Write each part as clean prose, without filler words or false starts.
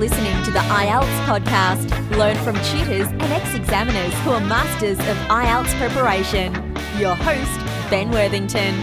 listening to the IELTS podcast. Learn from tutors and ex-examiners who are masters of IELTS preparation. Your host, Ben Worthington.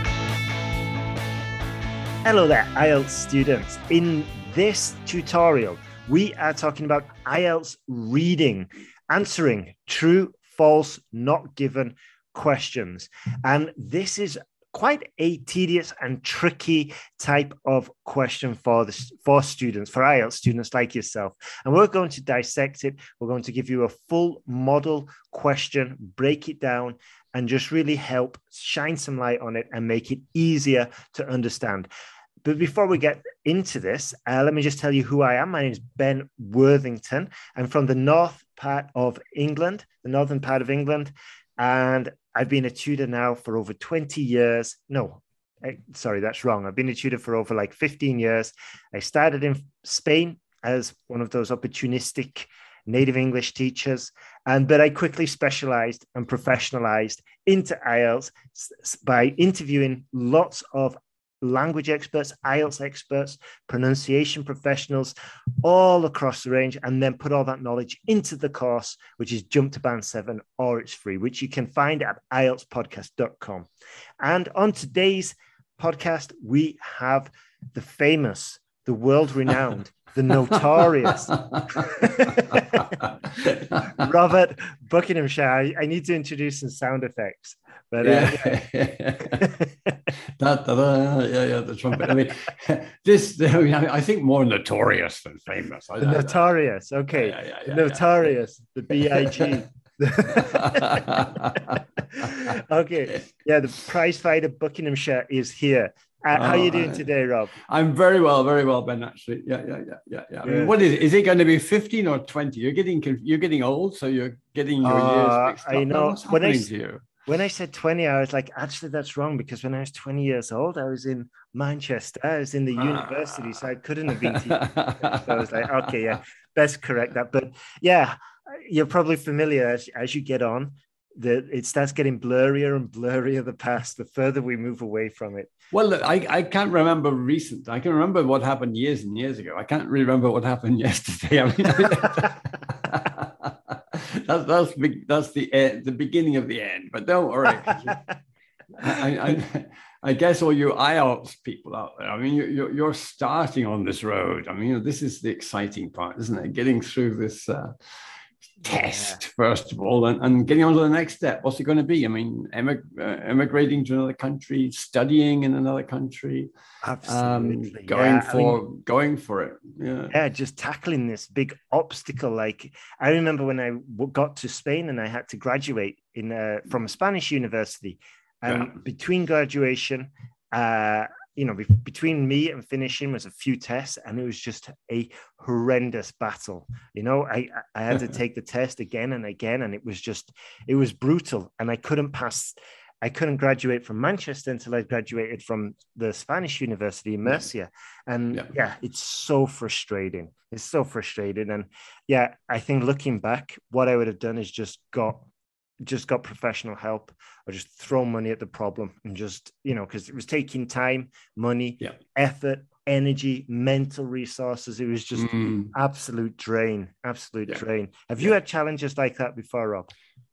Hello there, IELTS students. In this tutorial, we are talking about IELTS reading, answering true, false, not given questions. And this is quite a tedious and tricky type of question for students, for IELTS students like yourself. And we're going to dissect it. We're going to give you a full model question, break it down, and just really help shine some light on it and make it easier to understand. But before we get into this, let me just tell you who I am. My name is Ben Worthington. I'm from the northern part of England, and I've been a tutor now for over 20 years. No, sorry, that's wrong. I've been a tutor for over like 15 years. I started in Spain as one of those opportunistic native English teachers, but I quickly specialized and professionalized into IELTS by interviewing lots of language experts, IELTS experts, pronunciation professionals, all across the range, and then put all that knowledge into the course, which is Jump to Band 7, or it's free, which you can find at IELTSpodcast.com. And on today's podcast, we have the famous, the world-renowned, the notorious Robert Buckinghamshire. I need to introduce some sound effects. But the trumpet. I mean, I think more notorious than famous. Notorious, okay. Notorious, the B.I.G. Okay, yeah, the prize fighter Buckinghamshire is here. How are you doing today, Rob? I'm very well, Ben. Actually, yeah. I mean, what is it? Is it going to be 15 or 20? You're getting old, so you're getting your years mixed up. I know. What's happening to you? When I said 20, I was like, actually, that's wrong, because when I was 20 years old, I was in Manchester. I was in the university, so I couldn't have been teaching. So I was like, okay, yeah, best correct that. But yeah, you're probably familiar as you get on. It starts getting blurrier and blurrier, the past, the further we move away from it. Well, I can't remember recent. I can remember what happened years and years ago. I can't really remember what happened yesterday. I mean, that's the beginning of the end. But don't worry. I guess all you IELTS people out there, I mean, you're starting on this road. I mean, this is the exciting part, isn't it? Getting through this test, first of all, and getting on to the next step. What's it going to be? I mean, emigrating to another country, studying in another country. Absolutely. Going for it. Yeah, just tackling this big obstacle. Like, I remember when I got to Spain and I had to graduate from a Spanish university. And between graduation, between me and finishing was a few tests, and it was just a horrendous battle. I had to take the test again and again, and it was brutal. And I couldn't graduate from Manchester until I graduated from the Spanish university in Murcia. And it's so frustrating. It's so frustrating. And I think looking back, what I would have done is just got professional help, or just throw money at the problem, and just, because it was taking time, money, effort, energy, mental resources. It was just absolute drain. Have you had challenges like that before, Rob?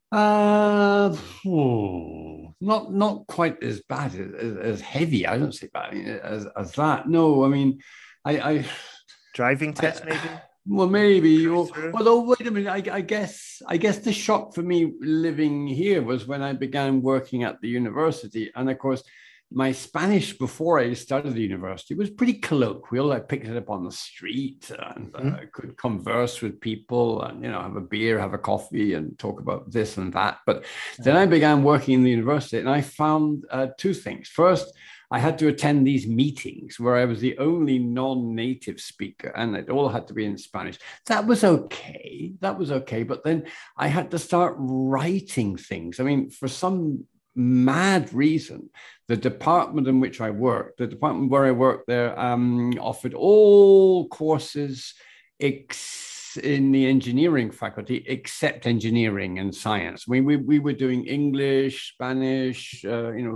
Not quite as bad as heavy. I don't say bad as that. No, I mean, I driving test maybe. Well, maybe. Although, wait a minute. I guess the shock for me living here was when I began working at the university, and of course, my Spanish before I started the university was pretty colloquial. I picked it up on the street and I could converse with people and have a beer, have a coffee, and talk about this and that. But then I began working in the university, and I found two things. First, I had to attend these meetings where I was the only non-native speaker, and it all had to be in Spanish. That was okay. But then I had to start writing things. I mean, for some mad reason, the department in which I worked, the department where I worked there, offered all courses in the engineering faculty, except engineering and science. We were doing English, Spanish,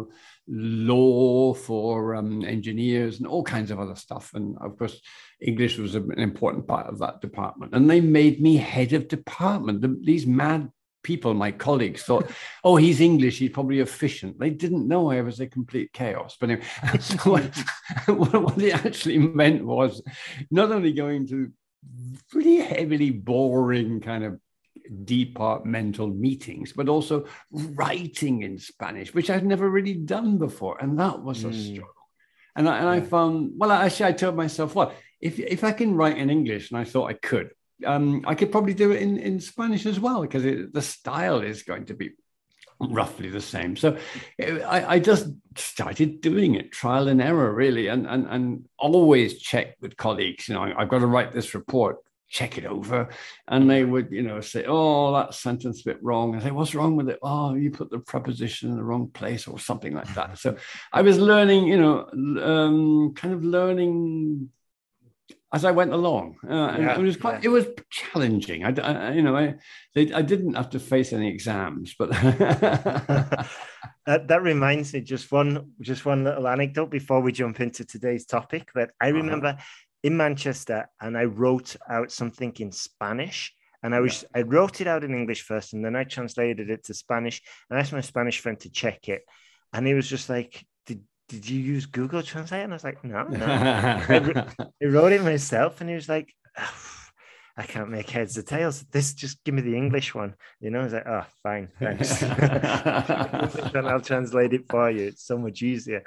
law, for engineers, and all kinds of other stuff. And of course, English was an important part of that department. And they made me head of department. These mad people, my colleagues, thought, oh, he's English, he's probably efficient. They didn't know I was a complete chaos. But anyway, what it actually meant was not only going to pretty heavily boring kind of departmental meetings, but also writing in Spanish, which I'd never really done before. And that was a struggle. And I found, well, actually, I told myself, well, if I can write in English, and I thought I could probably do it in Spanish as well, because the style is going to be roughly the same. So I just started doing it, trial and error, really, and always check with colleagues. I've got to write this report, check it over, and they would say, oh, that sentence a bit wrong. I say, what's wrong with it? Oh, you put the preposition in the wrong place, or something like that. So I was learning, kind of learning as I went along. And it was challenging. I didn't have to face any exams, but that reminds me, just one little anecdote before we jump into today's topic. But I remember in Manchester, and I wrote out something in Spanish, and I wrote it out in English first, and then I translated it to Spanish, and I asked my Spanish friend to check it, and he was just like, did you use Google Translate? And I was like, no. I wrote it myself, and he was like, I can't make heads or tails. Just give me the English one. I was like, oh, fine, thanks. And I'll translate it for you. It's so much easier.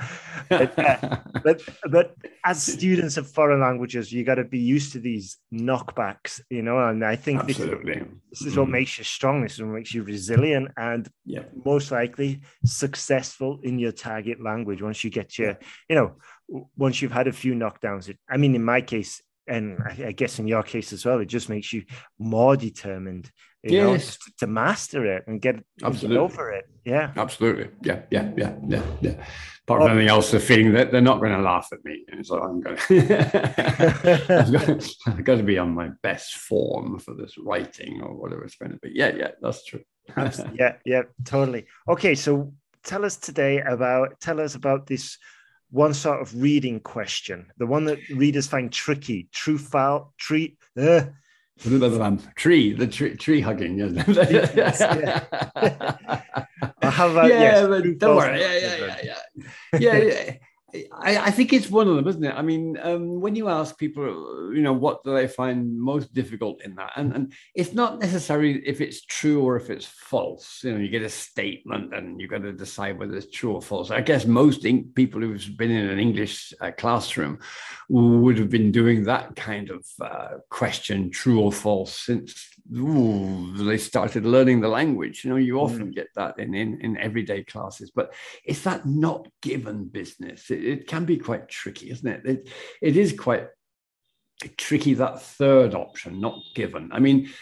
But as students of foreign languages, you got to be used to these knockbacks, and I think this is what makes you strong. This is what makes you resilient and most likely successful in your target language once you get once you've had a few knockdowns. I mean, in my case, and I guess in your case as well, it just makes you more determined, to master it and get over it. Yeah, absolutely. Yeah. Apart from anything else, the feeling that they're not going to laugh at me, so I'm going to, I've got to be on my best form for this writing or whatever it's going to be. Yeah, that's true. yeah, totally. Okay, so tell us about this one sort of reading question, the one that readers find tricky, true tree hugging. Yes. How about but don't worry. Yeah. I think it's one of them, isn't it? I mean, when you ask people, what do they find most difficult in that? And it's not necessarily if it's true or if it's false. You get a statement and you've got to decide whether it's true or false. I guess most people who've been in an English classroom would have been doing that kind of question, true or false, since they started learning the language. You often get that in everyday classes, but it's that not given business. It can be quite tricky, isn't it? It is quite tricky, that third option, not given. I mean,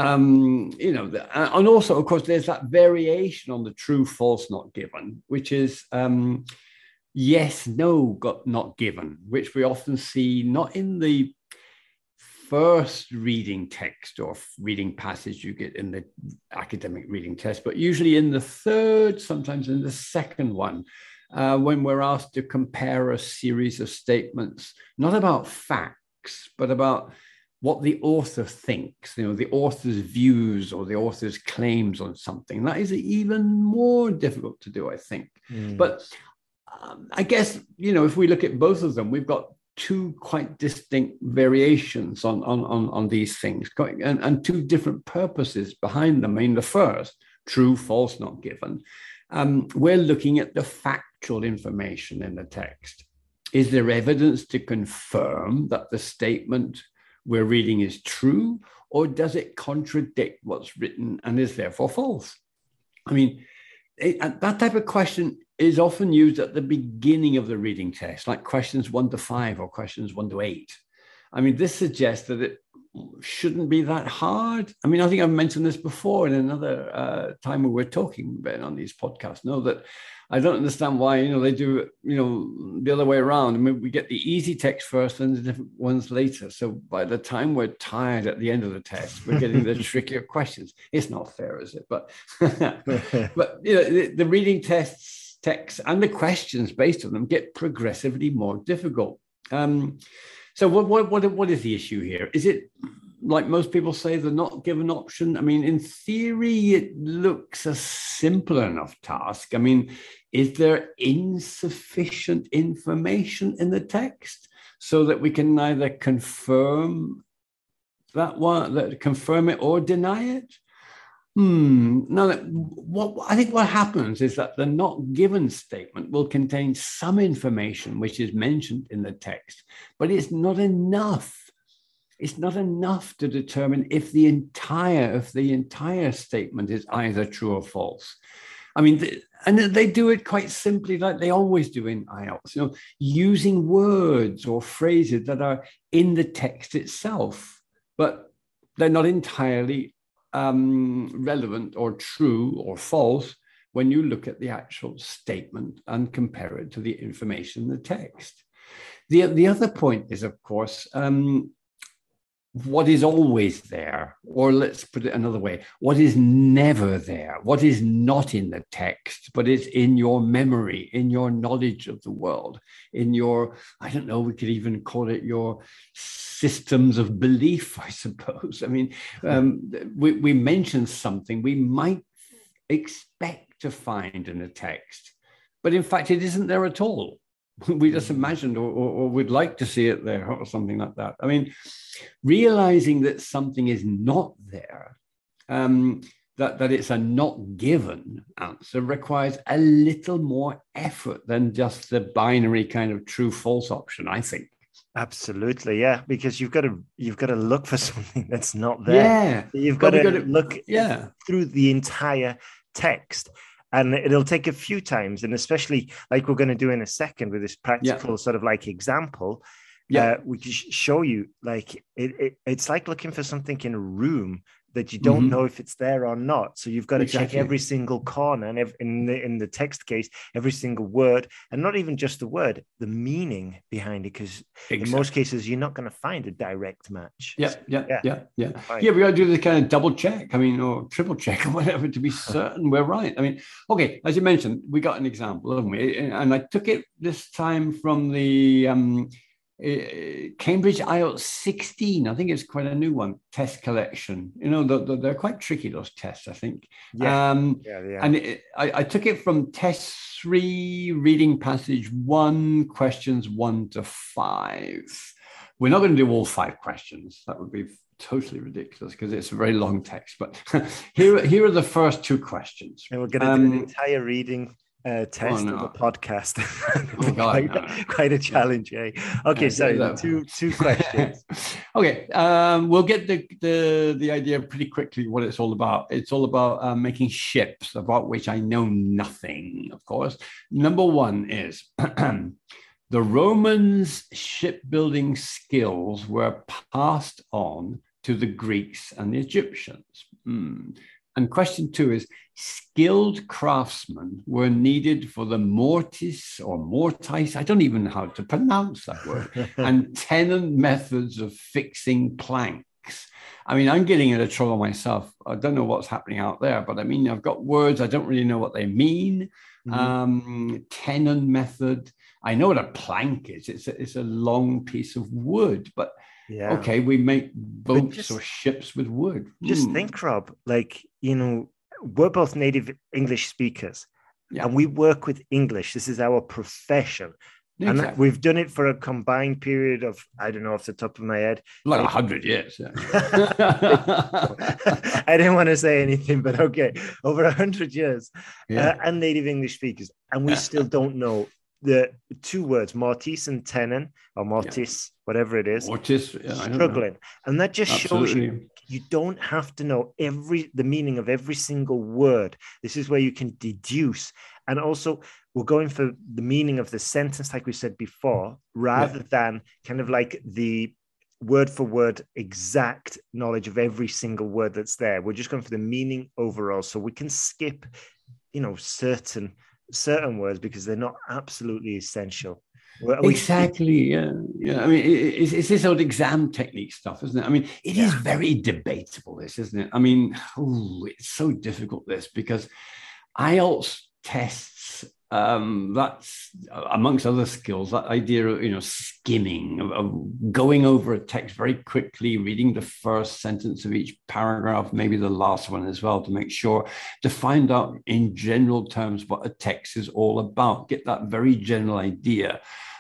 and also, of course, there's that variation on the true, false, not given, which is yes, no, not given, which we often see not in the first reading text or reading passage you get in the academic reading test, but usually in the third, sometimes in the second one, when we're asked to compare a series of statements, not about facts, but about what the author thinks, the author's views or the author's claims on something. That is even more difficult to do, I think. But I guess, if we look at both of them, we've got two quite distinct variations on these things and two different purposes behind them. I mean, the first, true, false, not given, we're looking at the factual information in the text. Is there evidence to confirm that the statement we're reading is true, or does it contradict what's written and is therefore false? I mean, that type of question is often used at the beginning of the reading test, like questions 1 to 5 or questions 1 to 8. I mean, this suggests that it shouldn't be that hard. I mean, I think I've mentioned this before in another time we were talking about on these podcasts. No, that I don't understand why, they do it, the other way around. I mean, we get the easy text first and the different ones later. So by the time we're tired at the end of the test, we're getting the trickier questions. It's not fair, is it? But, but the reading tests texts and the questions based on them get progressively more difficult. So what is the issue here? Is it, like most people say, the not given option? I mean, in theory, it looks a simple enough task. I mean, is there insufficient information in the text so that we can neither confirm it or deny it? No, I think what happens is that the not given statement will contain some information which is mentioned in the text, but it's not enough. It's not enough to determine if the entire statement is either true or false. I mean, and they do it quite simply, like they always do in IELTS, using words or phrases that are in the text itself, but they're not entirely relevant or true or false when you look at the actual statement and compare it to the information in the text. The other point is, of course, what is always there, or let's put it another way, what is never there, what is not in the text, but is in your memory, in your knowledge of the world, in your, I don't know, we could even call it your systems of belief, I suppose. I mean, we mentioned something we might expect to find in a text, but in fact, it isn't there at all. We just imagined or would like to see it there or something like that. I mean, realizing that something is not there, that it's a not given answer requires a little more effort than just the binary kind of true false option, I think. Absolutely, yeah, because you've got to look for something that's not there. Yeah, you've got to look through the entire text. And it'll take a few times, and especially like we're going to do in a second with this practical sort of like example, we can show you like it's like looking for something in a room that you don't know if it's there or not. So you've got to check every single corner, and in the text case, every single word, and not even just the word, the meaning behind it, because in most cases you're not going to find a direct match. Yeah. We got to do the kind of double check, or triple check or whatever to be certain we're right. I mean, okay, as you mentioned, we got an example, haven't we? And I took it this time from the Cambridge IELTS 16, I think it's quite a new one, test collection. They're quite tricky, those tests, I think. And I took it from test 3, reading passage 1, questions 1 to 5. We're not going to do all 5 questions. That would be totally ridiculous because it's a very long text. But here are the first 2 questions. And we're going to do an entire reading test of the podcast. Quite a challenge, eh? Okay, two questions. Okay, we'll get the idea pretty quickly what it's all about. It's all about making ships, about which I know nothing, of course. Number 1 is the Romans' shipbuilding skills were passed on to the Greeks and the Egyptians. And question 2 is, skilled craftsmen were needed for the mortise or mortise, I don't even know how to pronounce that word, and tenon methods of fixing planks. I mean, I'm getting into trouble myself. I don't know what's happening out there, but I mean, I've got words, I don't really know what they mean. Tenon method, I know what a plank is. It's a long piece of wood, but okay, we make boats or ships with wood. Just think, Rob, we're both native English speakers and we work with English. This is our profession. Exactly. And we've done it for a combined period of, I don't know off the top of my head, like 100 years. I didn't want to say anything, but okay, over 100 years and native English speakers. And we still don't know the 2 words, mortise and tenon, or mortis, whatever it is, struggling. And that just shows you don't have to know the meaning of every single word. This is where you can deduce. And also, we're going for the meaning of the sentence, like we said before, rather than kind of like the word for word exact knowledge of every single word that's there. We're just going for the meaning overall. So we can skip, certain words because they're not absolutely essential. Exactly. I mean, it's this old exam technique stuff, isn't it? I mean, it is very debatable, this, isn't it? I mean, it's so difficult, this, because IELTS tests That's amongst other skills, that idea of, skimming, of going over a text very quickly, reading the first sentence of each paragraph, maybe the last one as well, to make sure, to find out in general terms what a text is all about, get that very general idea.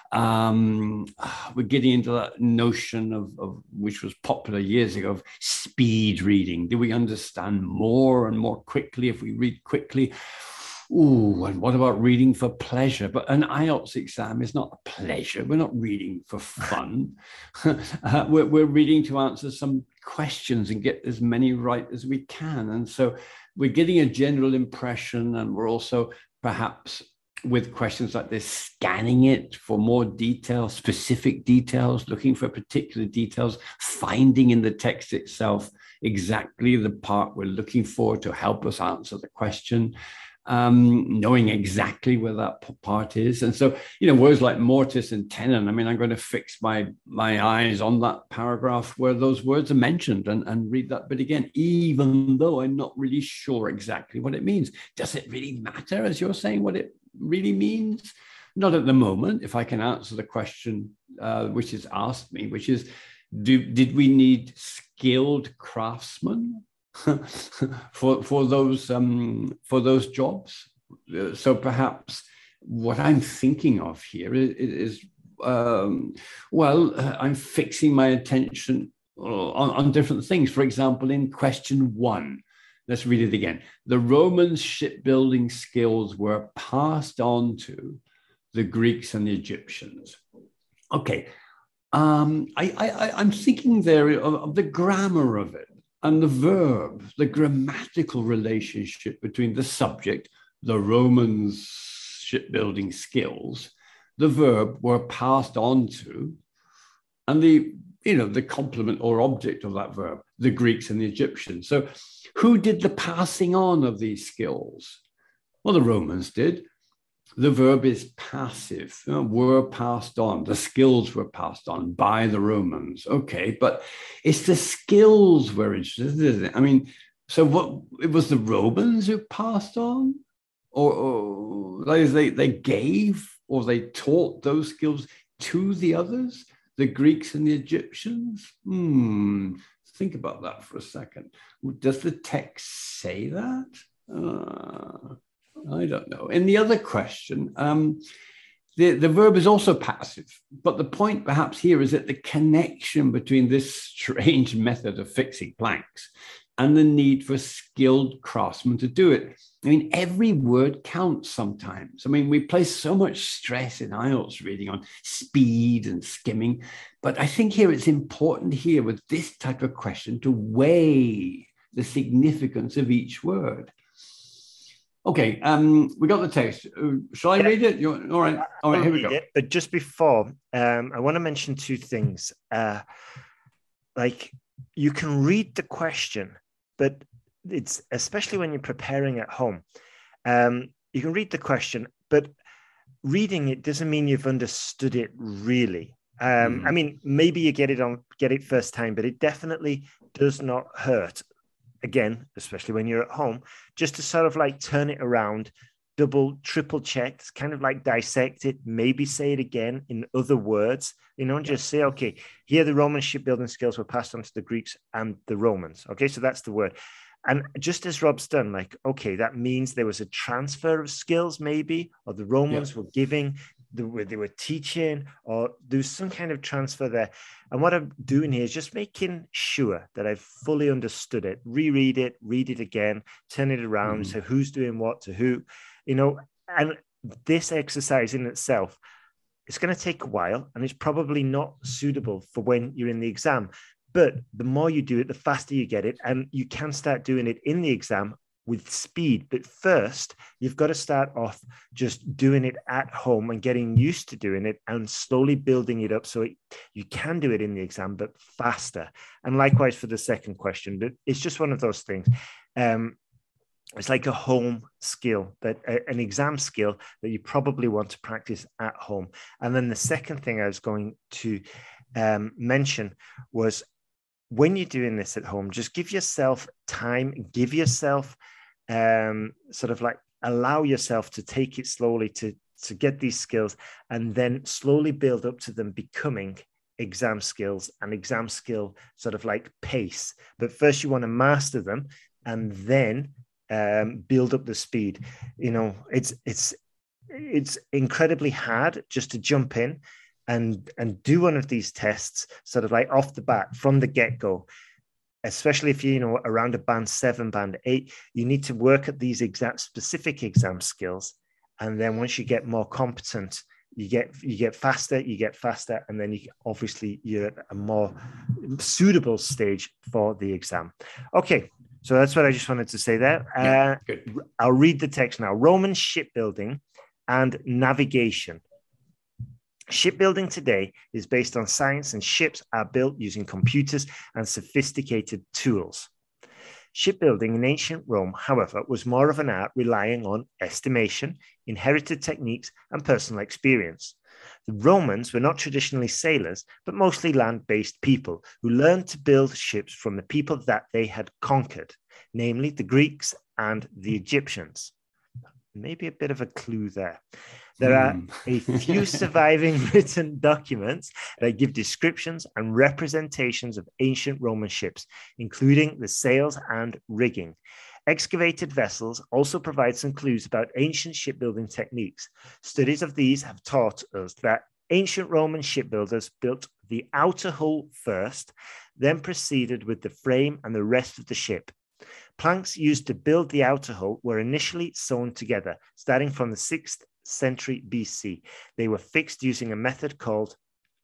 We're getting into that notion of which was popular years ago, of speed reading. Do we understand more and more quickly if we read quickly? Ooh, and what about reading for pleasure? But an IELTS exam is not a pleasure. We're not reading for fun. We're reading to answer some questions and get as many right as we can. And so we're getting a general impression, and we're also perhaps, with questions like this, scanning it for more detail, specific details, looking for particular details, finding in the text itself exactly the part we're looking for to help us answer the question. Knowing exactly where that part is. And so, words like mortis and tenon, I'm going to fix my eyes on that paragraph where those words are mentioned and read that bit again, even though I'm not really sure exactly what it means. Does it really matter, as you're saying, what it really means? Not at the moment, if I can answer the question which is asked me, which is, did we need skilled craftsmen for those jobs? So perhaps what I'm thinking of here is I'm fixing my attention on different things. For example, in question 1, let's read it again. The Romans' shipbuilding skills were passed on to the Greeks and the Egyptians. Okay, I'm thinking there of the grammar of it. And the verb, the grammatical relationship between the subject, the Romans' shipbuilding skills, the verb were passed on to, and the complement or object of that verb, the Greeks and the Egyptians. So who did the passing on of these skills? Well, the Romans did. The verb is passive, were passed on. The skills were passed on by the Romans. Okay, but it's the skills we're interested in, isn't it? So what, it was the Romans who passed on? Or they gave, or they taught those skills to the others, the Greeks and the Egyptians? Think about that for a second. Does the text say that? I don't know. In the other question, the verb is also passive, but the point perhaps here is that the connection between this strange method of fixing planks and the need for skilled craftsmen to do it. Every word counts sometimes. We place so much stress in IELTS reading on speed and skimming, but I think here it's important here with this type of question to weigh the significance of each word. Okay, we got the text. Shall I read it? All right, here we go. But just before, I want to mention 2 things. You can read the question, but it's especially when you're preparing at home. You can read the question, but reading it doesn't mean you've understood it really. Maybe you get it first time, but it definitely does not hurt. Again, especially when you're at home, just to sort of turn it around, double, triple check, kind of dissect it, maybe say it again in other words, just say, okay, here the Roman shipbuilding skills were passed on to the Greeks and the Romans. Okay, so that's the word. And just as Rob's done, okay, that means there was a transfer of skills maybe, or the Romans were giving, they were teaching, or there's some kind of transfer there. And what I'm doing here is just making sure that I've fully understood it, reread it, read it again, turn it around, so who's doing what to who, and this exercise in itself, it's going to take a while, and it's probably not suitable for when you're in the exam. But the more you do it, the faster you get it, and you can start doing it in the exam with speed. But first, you've got to start off just doing it at home and getting used to doing it and slowly building it up so you can do it in the exam, but faster. And likewise for the second question, but it's just one of those things. It's like a home skill, an exam skill that you probably want to practice at home. And then the second thing I was going to mention was, when you're doing this at home, just give yourself time, give yourself sort of allow yourself to take it slowly to get these skills, and then slowly build up to them becoming exam skills and exam skill sort of like pace. But first you want to master them and then build up the speed. You know, it's incredibly hard just to jump in and do one of these tests sort of like off the bat from the get-go, especially if you know around a band 7, band 8. You need to work at these specific exam skills, and then once you get more competent, you get faster, and then you're at a more suitable stage for the exam. Okay, so that's what I just wanted to say there. Good. I'll read the text now. Roman shipbuilding and navigation. Shipbuilding today is based on science, and ships are built using computers and sophisticated tools. Shipbuilding in ancient Rome, however, was more of an art relying on estimation, inherited techniques, and personal experience. The Romans were not traditionally sailors, but mostly land-based people who learned to build ships from the people that they had conquered, namely the Greeks and the Egyptians. Maybe a bit of a clue there. There are a few surviving written documents that give descriptions and representations of ancient Roman ships, including the sails and rigging. Excavated vessels also provide some clues about ancient shipbuilding techniques. Studies of these have taught us that ancient Roman shipbuilders built the outer hull first, then proceeded with the frame and the rest of the ship. Planks used to build the outer hull were initially sewn together, starting from the 6th century BC. They were fixed using a method called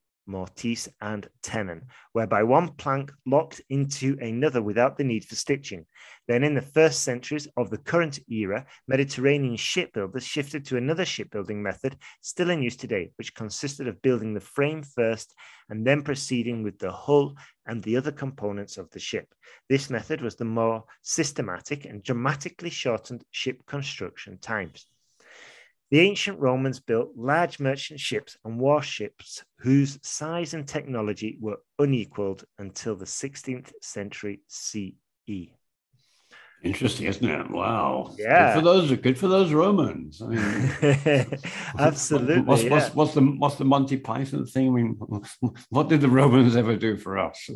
mortise and tenon, whereby one plank locked into another without the need for stitching. Then in the first centuries of the current era, Mediterranean shipbuilders shifted to another shipbuilding method still in use today, which consisted of building the frame first and then proceeding with the hull and the other components of the ship. This method was the more systematic and dramatically shortened ship construction times. The ancient Romans built large merchant ships and warships whose size and technology were unequaled until the 16th century CE. Interesting, isn't it? Wow. Yeah. Good for those Romans. I mean, absolutely. What's the Monty Python thing? I mean, what did the Romans ever do for us?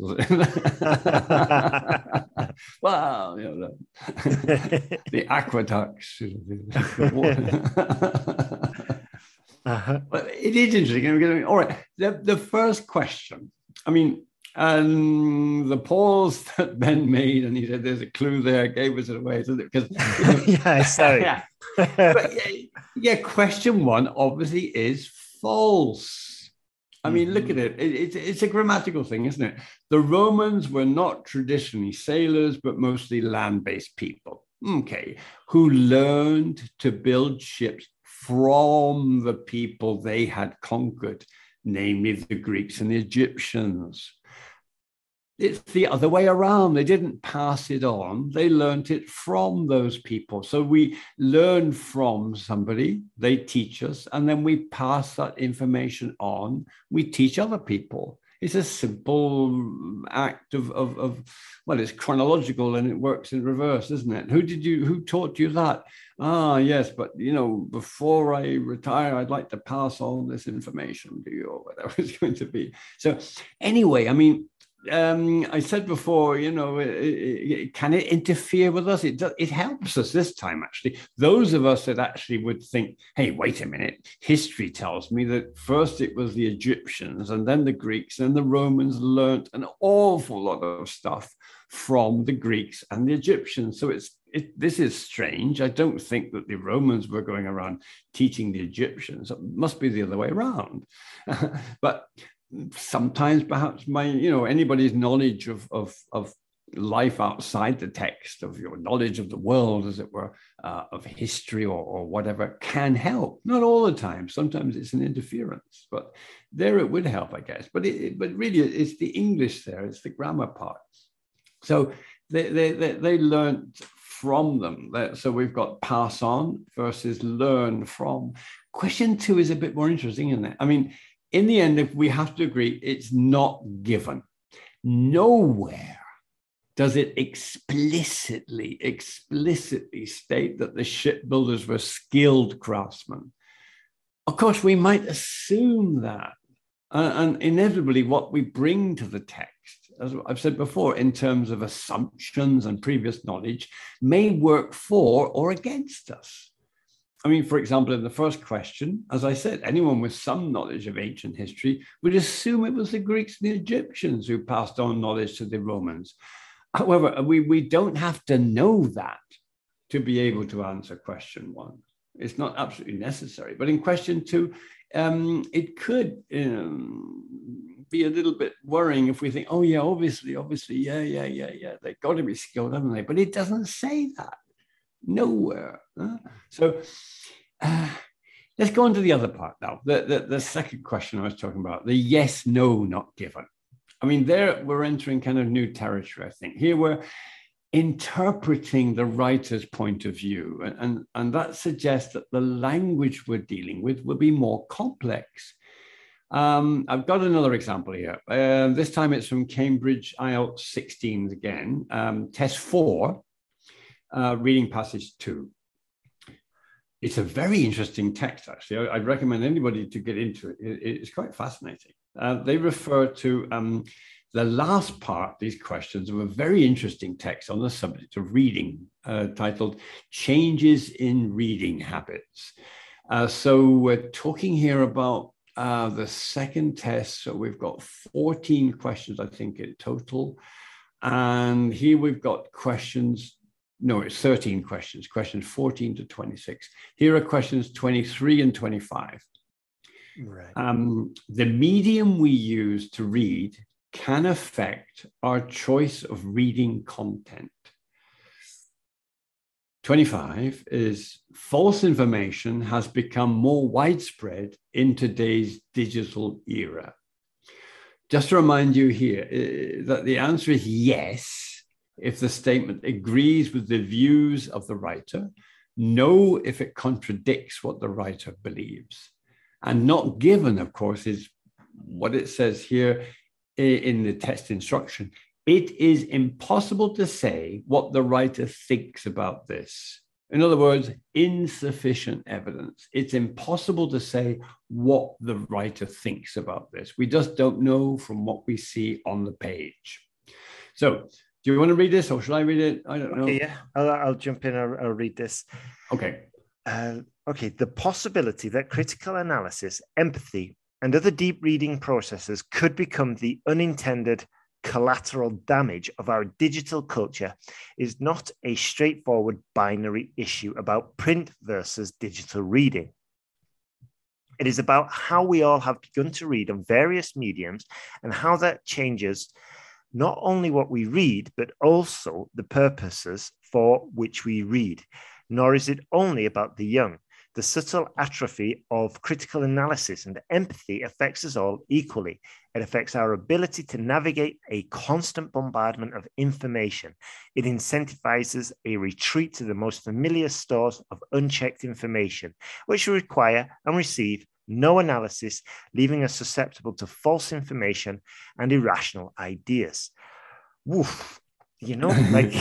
Wow, you know, the aqueducts. But it is interesting. All right. The first question. I mean, and the pause that Ben made, and he said, "There's a clue there," gave us it away, because yeah, sorry. But question one obviously is false. I mean, look at it. It's a grammatical thing, isn't it? The Romans were not traditionally sailors, but mostly land-based people. Okay, who learned to build ships from the people they had conquered, namely the Greeks and the Egyptians. It's the other way around. They didn't pass it on. They learned it from those people. So we learn from somebody, they teach us, and then we pass that information on. We teach other people. It's a simple act of well, it's chronological and it works in reverse, isn't it? Who taught you that? Ah, yes, but you know, before I retire, I'd like to pass on this information to you, or whatever it's going to be. So anyway, I mean, I said before, you know, can it interfere with us? It helps us this time, actually. Those of us that actually would think, hey, wait a minute, history tells me that first it was the Egyptians and then the Greeks and the Romans learnt an awful lot of stuff from the Greeks and the Egyptians. So this is strange. I don't think that the Romans were going around teaching the Egyptians. It must be the other way around. But sometimes perhaps anybody's knowledge of life outside the text, of your knowledge of the world, as it were, of history or whatever, can help. Not all the time. Sometimes it's an interference, but there it would help, I guess. But really, it's the English there. It's the grammar part. So they learned from them. So we've got pass on versus learn from. Question 2 is a bit more interesting, isn't it? I mean, in the end, if we have to agree, it's not given. Nowhere does it explicitly state that the shipbuilders were skilled craftsmen? Of course, we might assume that. And inevitably, what we bring to the text, as I've said before, in terms of assumptions and previous knowledge, may work for or against us. I mean, for example, in the first question, as I said, anyone with some knowledge of ancient history would assume it was the Greeks and the Egyptians who passed on knowledge to the Romans. However, we don't have to know that to be able to answer question one. It's not absolutely necessary. But in question two, it could be a little bit worrying if we think, oh, yeah, obviously, yeah. They've got to be skilled, haven't they? But it doesn't say that. Nowhere. So let's go on to the other part now. The second question I was talking about, the yes, no, not given. I mean, there we're entering kind of new territory, I think. Here we're interpreting the writer's point of view. And that suggests that the language we're dealing with will be more complex. I've got another example here. This time it's from Cambridge IELTS 16 again, test 4. Reading passage 2. It's a very interesting text, actually. I'd recommend anybody to get into it. It's quite fascinating. They refer to the last part, these questions, of a very interesting text on the subject of reading, titled Changes in Reading Habits. So we're talking here about the second test. So we've got 14 questions, I think, in total. And here we've got questions. No, it's 13 questions, questions 14 to 26. Here are questions 23 and 25. Right. The medium we use to read can affect our choice of reading content. 25 is false information has become more widespread in today's digital era. Just to remind you here that the answer is yes, if the statement agrees with the views of the writer, no if it contradicts what the writer believes. And not given, of course, is what it says here in the test instruction. It is impossible to say what the writer thinks about this. In other words, insufficient evidence. It's impossible to say what the writer thinks about this. We just don't know from what we see on the page. So, do you want to read this, or should I read it? I don't know. Yeah, I'll jump in. I'll read this. Okay. Okay. The possibility that critical analysis, empathy, and other deep reading processes could become the unintended collateral damage of our digital culture is not a straightforward binary issue about print versus digital reading. It is about how we all have begun to read on various mediums and how that changes not only what we read, but also the purposes for which we read. Nor is it only about the young. The subtle atrophy of critical analysis and empathy affects us all equally. It affects our ability to navigate a constant bombardment of information. It incentivizes a retreat to the most familiar stores of unchecked information, which require and receive no analysis, leaving us susceptible to false information and irrational ideas. Woof. You know, like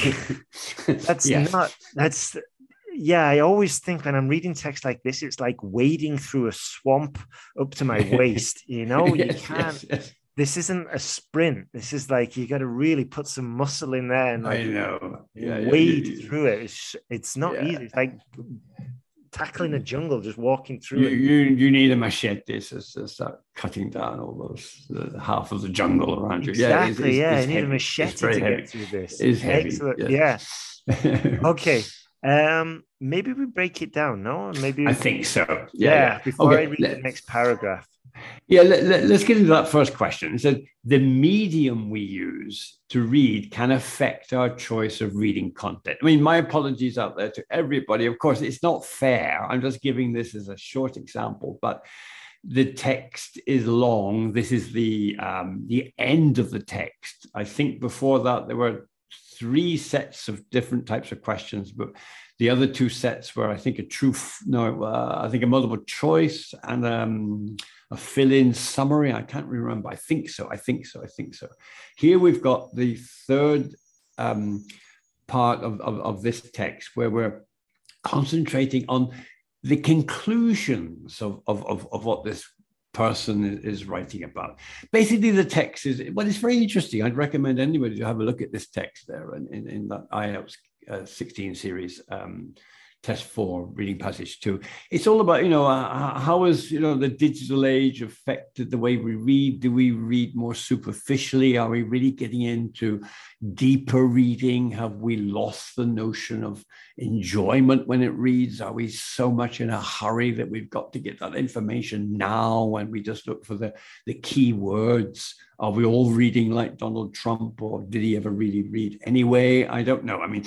I always think when I'm reading text like this, it's like wading through a swamp up to my waist, you know, you can't, this isn't a sprint. This is like, you got to really put some muscle in there and like wade through it. It's not easy. It's like tackling a jungle, just walking through it. You need a machete to start cutting down all those half of the jungle around you. Exactly. You need a machete to get through this. It's heavy. Excellent. Yeah. Okay. Maybe we break it down. No, maybe I think so. Before I read the next paragraph. Let's get into that first question. It said, the medium we use to read can affect our choice of reading content. I mean, my apologies out there to everybody. Of course, it's not fair. I'm just giving this as a short example, but the text is long. This is the end of the text. I think before that, there were 3 sets of different types of questions, but the other 2 sets were, I think, a multiple choice and a fill-in summary. I can't remember. I think so. Here we've got the third part of this text, where we're concentrating on the conclusions of what this person is writing about. Basically, the text is, well, it's very interesting. I'd recommend anybody to have a look at this text there in that IELTS 16 series, test 4, reading passage 2. It's all about, how has, the digital age affected the way we read? Do we read more superficially? Are we really getting into deeper reading? Have we lost the notion of enjoyment when it reads? Are we so much in a hurry that we've got to get that information now, and we just look for the key words? Are we all reading like Donald Trump, or did he ever really read anyway? I don't know. I mean,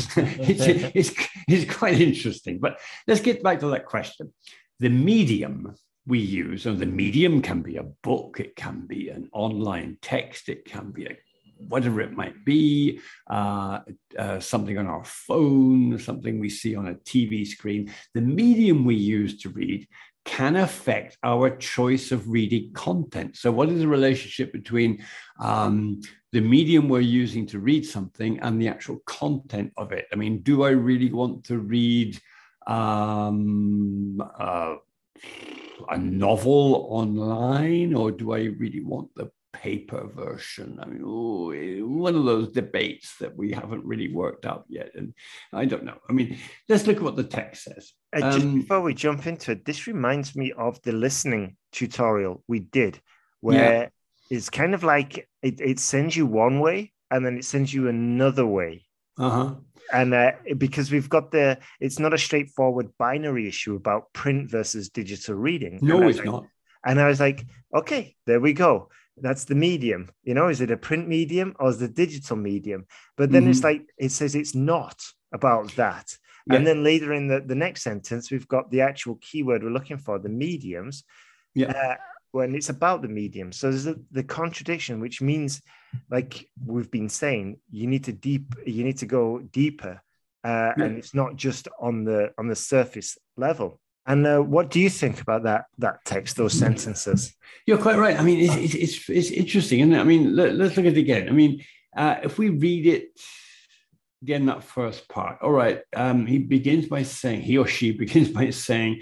it's quite interesting. But let's get back to that question. The medium we use, and the medium can be a book, it can be an online text, it can be whatever it might be, something on our phone, something we see on a TV screen. The medium we use to read can affect our choice of reading content. So what is the relationship between the medium we're using to read something and the actual content of it? I mean, do I really want to read a novel online, or do I really want the paper version? I mean, one of those debates that we haven't really worked out yet. And I don't know. I mean, let's look at what the text says. Just before we jump into it, this reminds me of the listening tutorial we did, where it's kind of like it sends you one way and then it sends you another way. And because we've got it's not a straightforward binary issue about print versus digital reading. No, it's not. And I was like, okay, there we go. That's the medium. Is it a print medium or is it a digital medium? But then it's like, it says it's not about that. Yeah. And then later in the next sentence, we've got the actual keyword we're looking for, the mediums, when it's about the medium. So there's the contradiction, which means, like we've been saying, you need to go deeper, and it's not just on the surface level. And what do you think about that text, those sentences? You're quite right. I mean, it's interesting, isn't it? I mean, let's look at it again. I mean, if we read it again, that first part. All right. He or she begins by saying,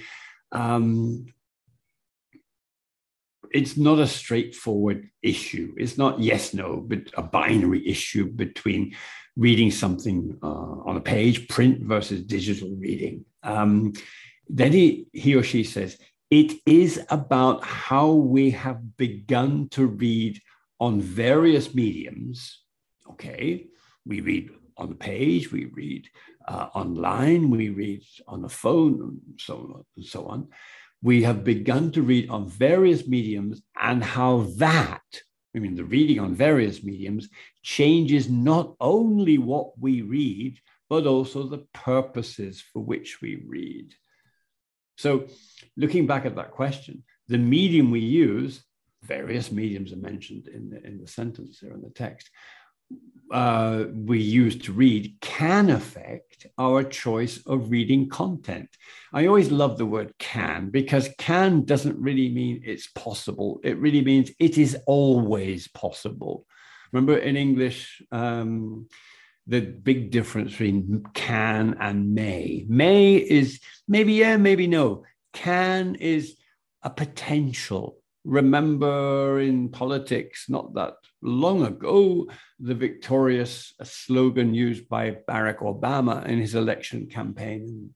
it's not a straightforward issue. It's not yes, no, but a binary issue between reading something on a page, print versus digital reading. Then he or she says, it is about how we have begun to read on various mediums. Okay, we read on the page, we read online, we read on the phone, and so on. We have begun to read on various mediums, and how the reading on various mediums changes not only what we read, but also the purposes for which we read. So looking back at that question, the medium we use, various mediums are mentioned in the sentence there in the text, we use to read can affect our choice of reading content. I always love the word can, because can doesn't really mean it's possible. It really means it is always possible. Remember in English, the big difference between can and may. May is maybe yeah, maybe no. Can is a potential. Remember in politics, not that long ago, the victorious slogan used by Barack Obama in his election campaign in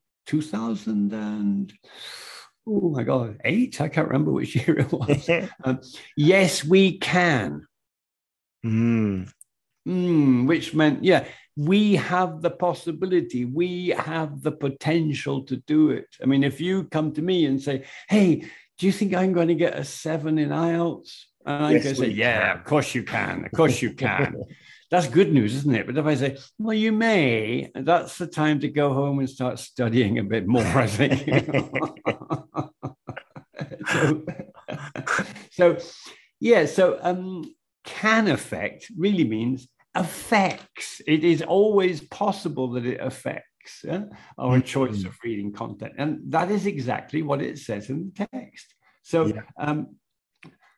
2008? I can't remember which year it was. Yes, we can. Which meant, we have the possibility, we have the potential to do it. I mean, if you come to me and say, hey, do you think I'm going to get a 7 in IELTS? And I'm going to say, of course you can. Of course you can. That's good news, isn't it? But if I say, well, you may, that's the time to go home and start studying a bit more, I think. So can affect really means affects. It is always possible that it affects our choice of reading content. And that is exactly what it says in the text. So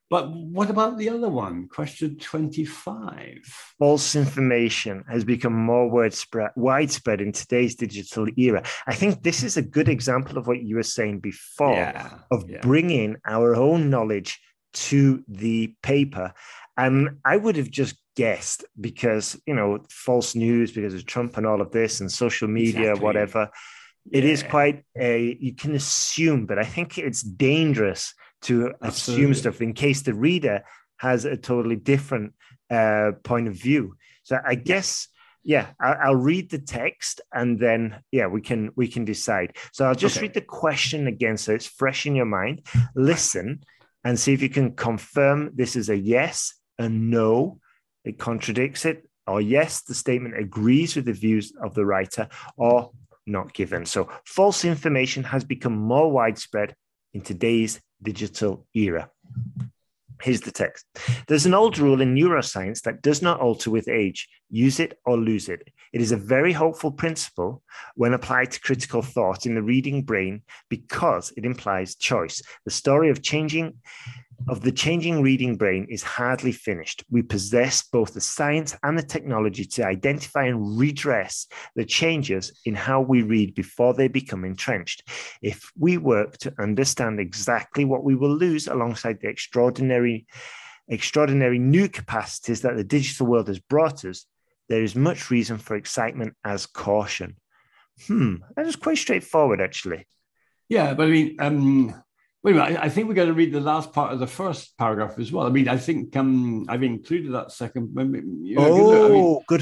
But what about the other one? Question 25. False information has become more widespread in today's digital era. I think this is a good example of what you were saying before, of bringing our own knowledge to the paper. And I would have just guessed because, false news, because of Trump and all of this and social media, whatever, it is quite you can assume, but I think it's dangerous to assume stuff in case the reader has a totally different point of view. So I guess, I'll read the text and then, we can decide. So I'll just read the question again so it's fresh in your mind. Listen and see if you can confirm this is a yes, a no, it contradicts it, or yes, the statement agrees with the views of the writer, or not given. So false information has become more widespread in today's digital era. Here's the text. There's an old rule in neuroscience that does not alter with age. Use it or lose it. It is a very hopeful principle when applied to critical thought in the reading brain because it implies choice. The story of the changing reading brain is hardly finished. We possess both the science and the technology to identify and redress the changes in how we read before they become entrenched. If we work to understand exactly what we will lose alongside the extraordinary new capacities that the digital world has brought us, there is much reason for excitement as caution. That is quite straightforward, actually. Yeah, but I mean, wait a minute, I think we're going to read the last part of the first paragraph as well. I mean, I think I've included that second. Good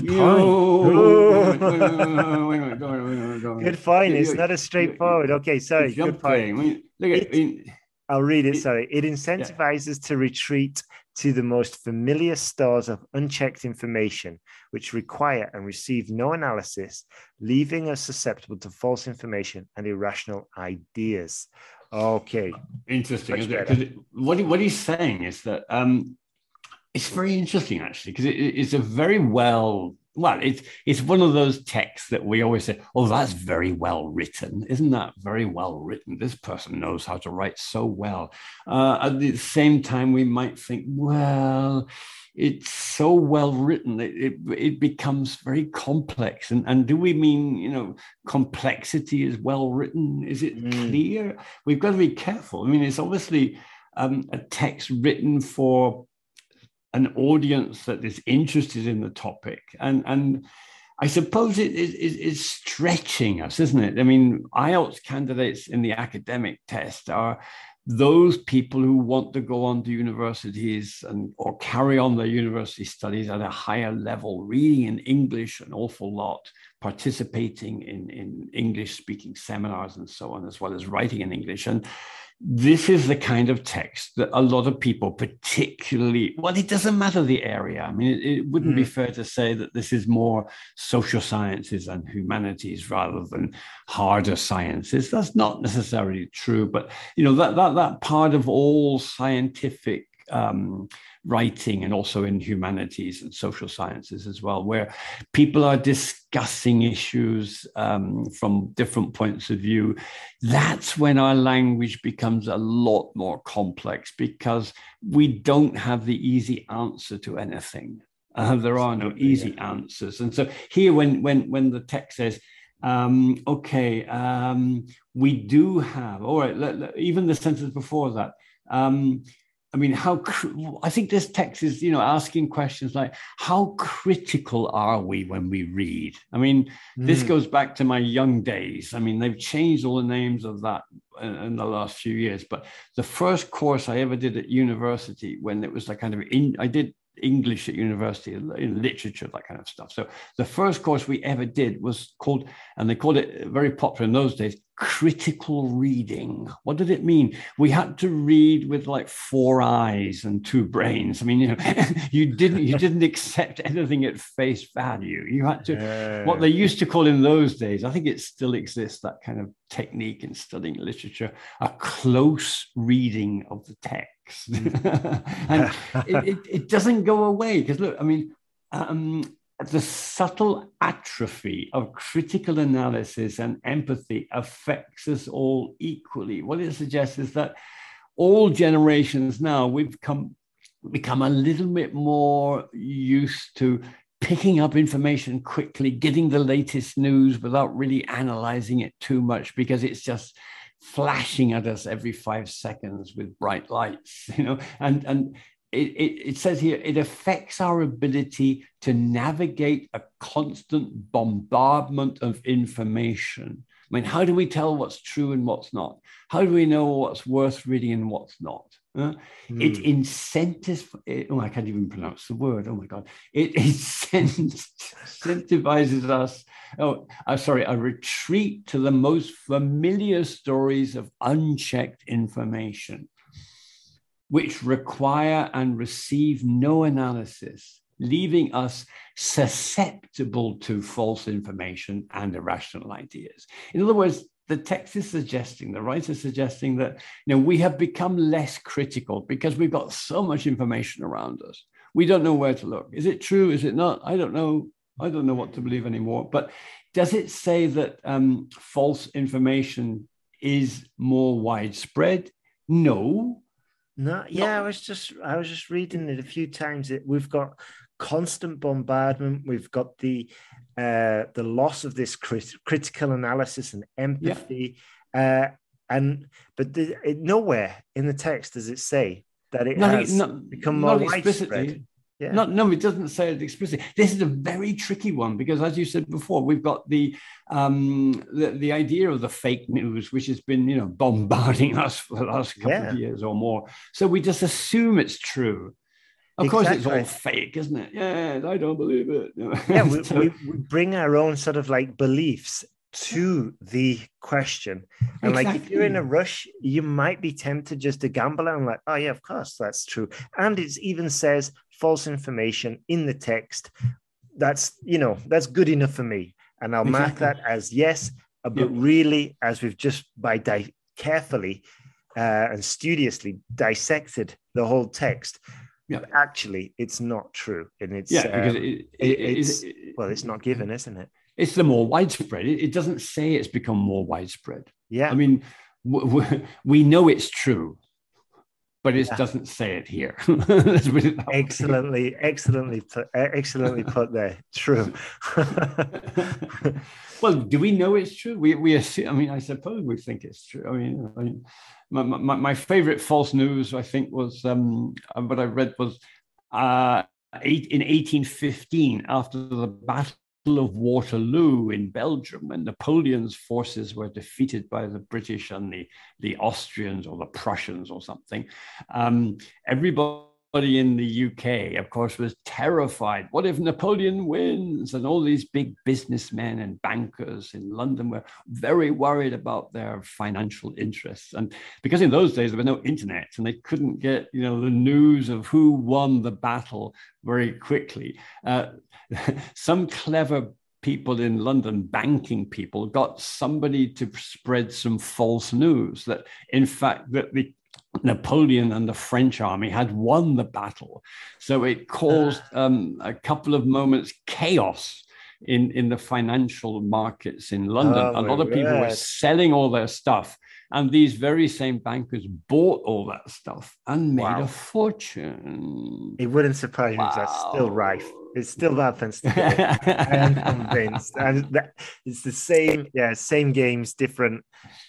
point. Good point. It's not as straightforward. Okay, sorry. Good point. I'll read it. Sorry. It incentivizes to retreat to the most familiar stores of unchecked information, which require and receive no analysis, leaving us susceptible to false information and irrational ideas. Okay. Interesting. Because what he's saying is that it's very interesting, actually, because it's a very it's one of those texts that we always say, oh, that's very well written. Isn't that very well written? This person knows how to write so well. At the same time, we might think, well, it's so well written, it becomes very complex. And do we mean, complexity is well written? Is it clear? We've got to be careful. I mean, it's obviously a text written for an audience that is interested in the topic. And I suppose it is stretching us, isn't it? I mean, IELTS candidates in the academic test are those people who want to go on to universities or carry on their university studies at a higher level, reading in English an awful lot, participating in English-speaking seminars and so on, as well as writing in English. And this is the kind of text that a lot of people particularly, it doesn't matter the area. I mean, it wouldn't be fair to say that this is more social sciences and humanities rather than harder sciences. That's not necessarily true, but, that part of all scientific writing and also in humanities and social sciences as well, where people are discussing issues from different points of view. That's when our language becomes a lot more complex because we don't have the easy answer to anything. There are no easy answers. And so here, when the text says, we do have, all right, even the sentence before that, I mean, I think this text is, asking questions like, how critical are we when we read? I mean, this goes back to my young days. I mean, they've changed all the names of that in the last few years. But the first course I ever did at university, when it was I did English at university, in literature, that kind of stuff. So the first course we ever did was called, and they called it, very popular in those days, critical reading. What did it mean? We had to read with 4 eyes and 2 brains. I mean, you didn't accept anything at face value. You had to, what they used to call in those days, I think it still exists, that kind of technique in studying literature, a close reading of the text. And it doesn't go away because, look, I mean, the subtle atrophy of critical analysis and empathy affects us all equally. What it suggests is that all generations now, we've come become a little bit more used to picking up information quickly, getting the latest news without really analyzing it too much, because it's just flashing at us every 5 seconds with bright lights, and it says here, it affects our ability to navigate a constant bombardment of information. I mean, how do we tell what's true and what's not? How do we know what's worth reading and what's not? It incentivizes, I can't even pronounce the word. Oh my God. It incentivizes us, a retreat to the most familiar stories of unchecked information, which require and receive no analysis, leaving us susceptible to false information and irrational ideas. In other words, the text is suggesting, the writer is suggesting that we have become less critical because we've got so much information around us. We don't know where to look. Is it true? Is it not? I don't know. I don't know what to believe anymore. But does it say that false information is more widespread? No. No, yeah, I was just reading it a few times. We've got constant bombardment. We've got the loss of this critical analysis and empathy, but nowhere in the text does it say that it has become more widespread. Yeah. No, it doesn't say it explicitly. This is a very tricky one because, as you said before, we've got the idea of the fake news, which has been bombarding us for the last couple of years or more. So we just assume it's true. Of course, it's all fake, isn't it? Yeah, I don't believe it. Yeah, we bring our own sort of like beliefs to the question. And like, if you're in a rush, you might be tempted just to gamble and like, oh yeah, of course, that's true. And it even says false information in the text. That's good enough for me. And I'll mark that as yes, but really, as we've just carefully and studiously dissected the whole text, actually, it's not true. And it's because it's not given, isn't it? It's the more widespread. It doesn't say it's become more widespread. Yeah. I mean, we know it's true, but it doesn't say it here. Excellently put there. True. Well, do we know it's true? We assume, I mean, I suppose we think it's true. I mean my favorite false news, I think, was what I read was in 1815, after the Battle of Waterloo in Belgium, when Napoleon's forces were defeated by the British and the Austrians or the Prussians or something. Everybody in the UK, of course, was terrified. What if Napoleon wins? And all these big businessmen and bankers in London were very worried about their financial interests. And because in those days there was no internet and they couldn't get, the news of who won the battle very quickly. Some clever people in London, banking people, got somebody to spread some false news that, in fact, that the Napoleon and the French army had won the battle. So it caused a couple of moments chaos in the financial markets in London. A lot of people were selling all their stuff. And these very same bankers bought all that stuff and made a fortune. It wouldn't surprise me if that's still rife. It's still happens today. I am convinced. And it's the same, same games, different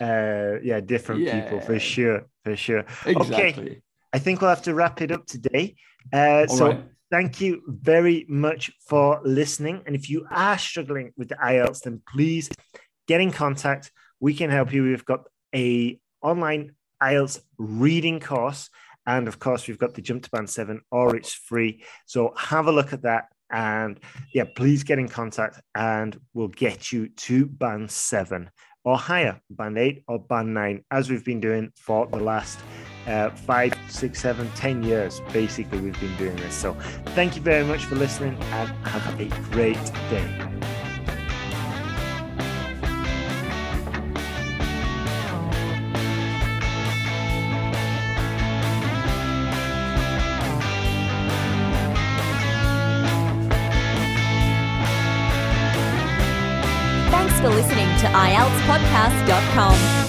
people for sure. Exactly. Okay, I think we'll have to wrap it up today. Thank you very much for listening. And if you are struggling with the IELTS, then please get in contact. We can help you. We've got an online IELTS reading course. And of course, we've got the Jump to Band 7, or it's free. So have a look at that. And please get in contact and we'll get you to Band 7 or higher, Band 8 or Band 9, as we've been doing for the last 5, 6, 7, 10 years. Basically, we've been doing this. So thank you very much for listening and have a great day. For listening to IELTSpodcast.com.